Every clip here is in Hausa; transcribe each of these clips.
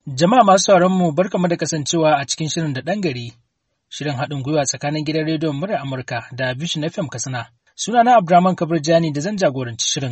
Jama'a masu sauraron mu barkamu da kasancewa a cikin shirin da ɗan gari, shirin haɗin gwiwa tsakanin gidan rediyon muryar Amurka da Vision FM Katsina. Sunana Abdurrahman Kabir Jani da zan jagoranci shirin.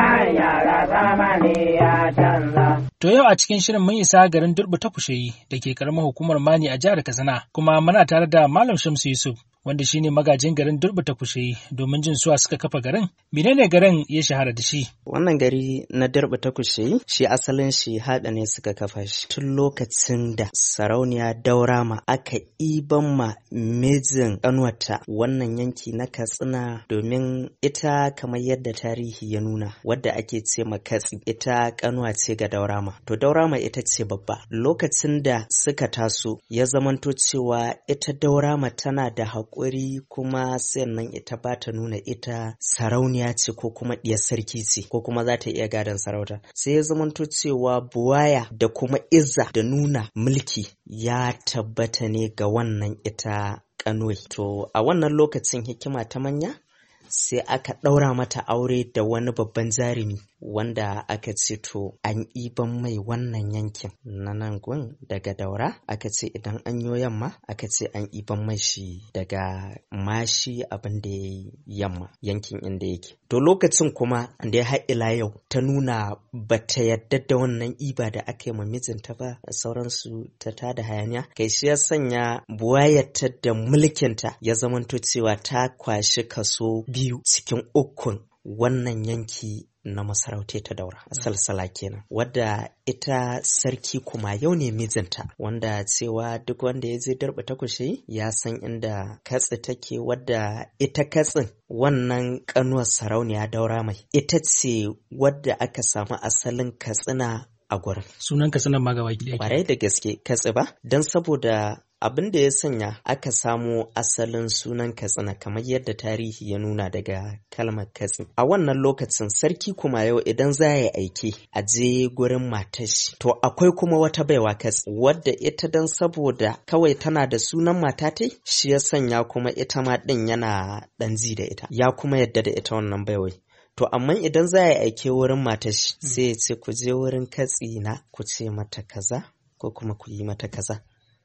To yau a cikin shirin mun isa garin Durbu ta Kushayi da ke karamar hukumar Mani a jihar Katsina, kuma muna tare da Malam Shamsu Yusuf wanda shine magajin garin Durbu ta Kushayi domin jin suwa suka kafa garin. Menene garin ya shahara da shi? Wannan gari na Durbu ta Kushayi shi asalin shi haɗa ne suka kafa shi tun lokacin da sarauniya Daurama aka iban ma mijin ƙanwata wannan yanki na Katsina, domin ita kamar yadda tarihi ya nuna wadda ake ce ma Katsi ita ƙanwa ce ga Daurama. To Daurama ita ce babba. Lokacin da suka taso ya zamanto cewa ita Daurama tana da haƙuri, kuma sannan ita ba ta nuna ita sarauniya ce ko kuma ɗiyar sarki ce ko kuma za ta iya gadon sarauta. Sai ya zamanto cewa buwaya da kuma izza da nuna mulki ya tabbata ne ga wannan ita ƙanwai. To a wannan lokacin hikima ta manya sai aka ɗaura mata aure da wani babban jarumi wanda aka ce to an iban mai wannan yankin na nan gun daga Daura, aka ce idan an yo yamma aka ce an iban mai shi daga Mashi abin da ya yamma yankin inda yake. To lokacin kuma da ya haƙila yau ta nuna bata yadda da wannan iba da aka yi ma mijinta ba, sauransu ta tada hayaniya, kai shi ya sanya buwayarta da mulkinta ya zamanto cewa ta kwashi kaso 2 cikin 3 wannan yanki na masarauta ta Daura, salsala kenan, wadda ita sarki kuma yau ne mijinta, wanda cewa duk wanda ya je Durbu ta Kushayi ya san inda Katsi take, wadda ita Katsin wannan ƙanuwar sarauniya Daura mai ita ce wadda aka samu asalin Katsina a gurin. Sunan Katsina ma gaba ki Ƙwarai da gaske Katsi ba, don saboda abin da ya sanya aka samo asalin sunan Katsina kamar yadda tarihi ya nuna daga kalmar Katsi. A wannan lokacin sarki kuma yau idan za ya aike a je gurin matashi, to akwai kuma wata baiwa Katsi wadda ita dan saboda kawai tana da sunan matatai, shi ya sanya kuma ita ma ɗin yana ɗan ji da ita, ya kuma yadda da ita wannan baiwai. To amma idan za ya aike wurin matashi sai ya ce ku je wurin Katsi na ku ce mata kaza ko kuma ku yi mata kaza.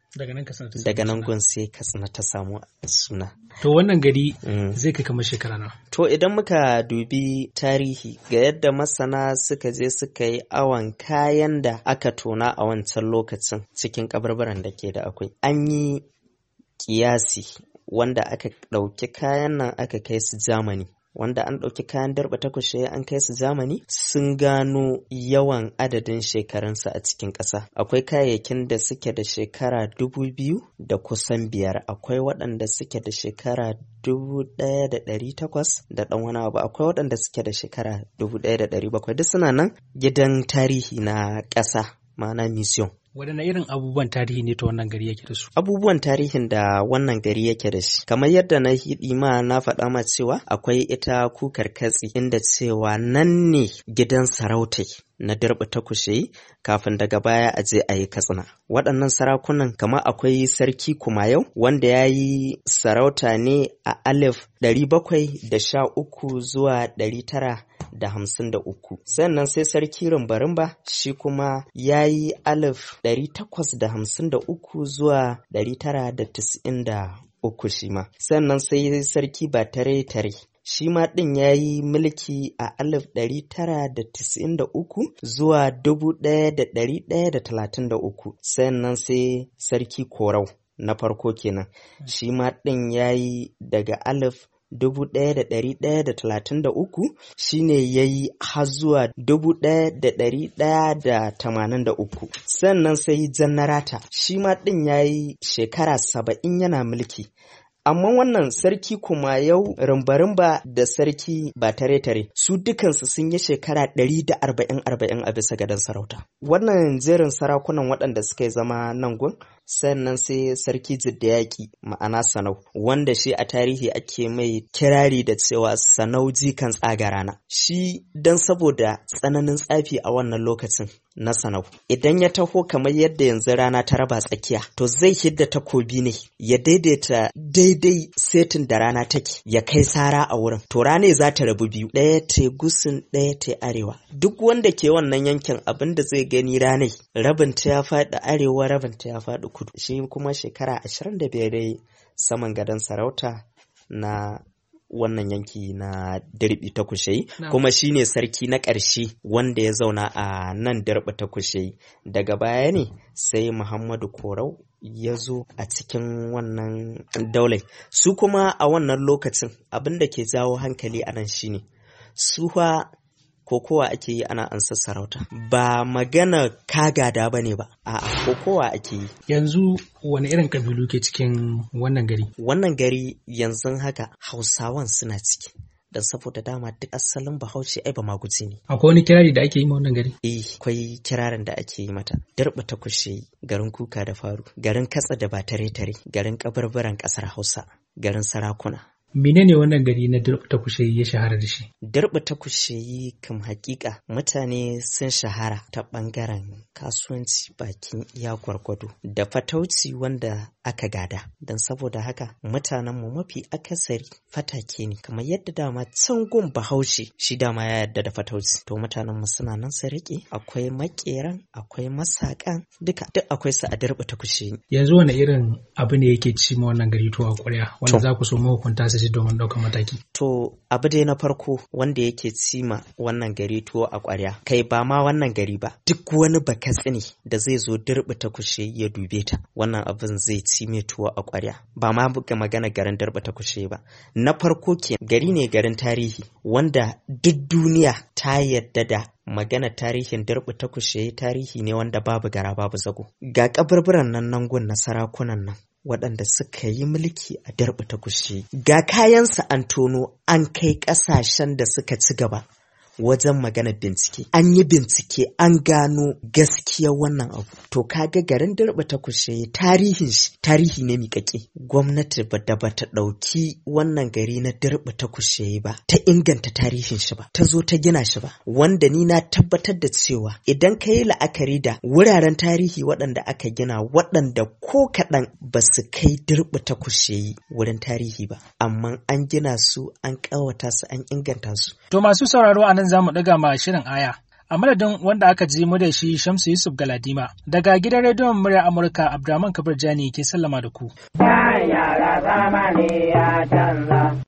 Daga nan gun sai Katsina ta samu suna. To wannan gari zai kai kamar shekara nawa? To idan muka dubi tarihi ga yadda masana suka je suka yi awon kayan da aka tona a wancan lokacin cikin kabarbaran da ke da akwai, an yi kiyasi wanda aka ɗauki kayan nan aka kai su Germany, wanda an ɗauki kayan Durbu ta Kushayi an kai su Germany, sun gano yawan adadin shekarunsa a cikin ƙasa. Akwai kayayyakin da suke da shekara 2000 da kusan 5, akwai waɗanda suke da shekara 1800 da ɗan wani abu, akwai waɗanda suke da shekara 1700, duk suna nan gidan tarihi na ƙasa, ma'ana museum. Waɗanne irin abubuwan tarihi ne ta wannan gari yake da su? Abubuwan tarihin da wannan gari yake da shi, kamar yadda na hiɗi ma na faɗa ma cewa akwai ita kukar Katsi, inda cewa nan ne gidan sarautai na Durbu ta Kushayi kafin daga baya a je a yi Katsina. Waɗannan sarakunan kamar akwai sarki Kumayau wanda ya yi sarauta ne a 1713 zuwa 953. Sannan sai sarki Rumba shi kuma ya yi 1853 zuwa 993 shi ma. Sannan sai sarki Batare shi ma ɗin ya yi mulki a 1993 zuwa 1133. Sannan sai sarki Korau na farko kenan, shi ma ɗin ya yi daga 1133 shine ya yi har zuwa 1183. Sannan sai Jannarata shi ma ɗin ya yi shekara 70 yana mulki. Amma wannan sarki kuma yau rumba da sarki ba tare su dukansu sun yi shekara 140 a bisa gadon sarauta. Wannan jerin sarakunan waɗanda suka yi zama nan gun sannan sai sarki Jiddayaki ma'ana Sanau, wanda shi a tarihi ake mai kirari da cewa Sanau jikan tsaga rana. Shi dan saboda tsananin tsafi a wannan lokacin na Sanau, idan ya taho kamar yadda yanzu rana ta raba tsakiya, to zai hidda takobi ne ya daidaita daidai setin da rana take, ya kai sara a wurin. To rana za ta rabu biyu, ɗaya ta gusun ɗaya ta arewa. Duk wanda ke wannan yankin abin da zai gani ranai, rabin ta ya faɗi arewa, rabin ta ya faɗi kudu. Shi kuma shekara 25 saman gadon sarauta na wannan yanki na Dirbi ta Kushayi, kuma shine sarki na ƙarshe wanda ya zauna a nan Dirbi ta Kushayi. Daga baya ne sai Muhammadu Korau ya zo a cikin wannan daulai. Su kuma a wannan lokacin abin da ke jawo hankali a nan shine su kokowa ake yi ana ansa sarauta, ba magana kagada ba ne ba, a'a kokowa ake yi. Yanzu wani irin kabilu ke cikin wannan gari? Wannan gari yanzu haka Hausawan suna ciki, don saboda dama duk asalin Bahaushe ai ba maguji ne. Akwai wani kirari da ake yi ma wannan gari? Akwai kirarin da ake yi mata. Dirbi ta Kushayi, garin kuka da faru, garin katsa da ba tare-tare, garin kabarbaran ƙasar Hausa, garin sarakuna. Menene wannan gari na Dirbi ta Kushayi ya shahara da shi? Dirbi ta Kushayi kam hakika mutane sun shahara ta ɓangaren kasuwanci bakin iya gwargwado da fatauci wanda aka gada. Don saboda haka mutanenmu mafi akasari fatake ne, kamar yadda dama can gun Bahaushe shi dama ya yarda da fatauci. To mutanenmu suna nan su riƙe, akwai maƙeran, akwai masaƙan, duk akwai su a Dirbi ta Kushayi. Yanzu wani irin abu ne yake ci ma wannan gari to a ƙwarya wanda za ku so mahukunta su domin ɗaukar mataki? To abu dai na farko wanda yake cima wannan gari tuwo a ƙwarya, kai ba ma wannan gari ba, duk wani bakatsine da zai zo Dirbi ta Kushayi ya dube ta, wannan abin zai ci mai tuwo a ƙwarya. Ba ma buga magana garin Dirbi ta Kushayi ba. Na farko gari ne garin tarihi wanda duk duniya ta yadda da magana tarihin Dirbi ta Kushayi tarihi ne wanda babu gara babu zago. Ga kaburburan nan gun na sarakunan nan waɗanda suka yi mulki a Dirbi ta Kushayi. Ga kayansa an tono an kai ƙasashen da suka ci gaba wajen maganar bincike. An yi bincike an gano gaskiyar wannan abu. To kaga garin Dirbi ta Kushayi tarihin shi tarihi ne miƙaƙe. Gwamnati da bata ɗauki wannan gari na Dirbi ta Kushayi ba ta inganta tarihin shi ba, ta zo ta gina shi ba, wanda ni na tabbatar da cewa idan ka yi la'akari da wuraren tarihi waɗanda aka gina waɗanda ko kaɗan ba su kai Dirbi ta Kushayi wurin tarihi ba, amma an gina su an ƙawata su an inganta su. To masu sauraro a nan za mu ɗaga ma shirin aya. A madadin wanda aka ji mu da shi Shamsu Yusuf Galadima, daga gidan rediyon murya Amurka Abdurrahman Kabir Jani ke sallama da ku. Yara zamani ya canza.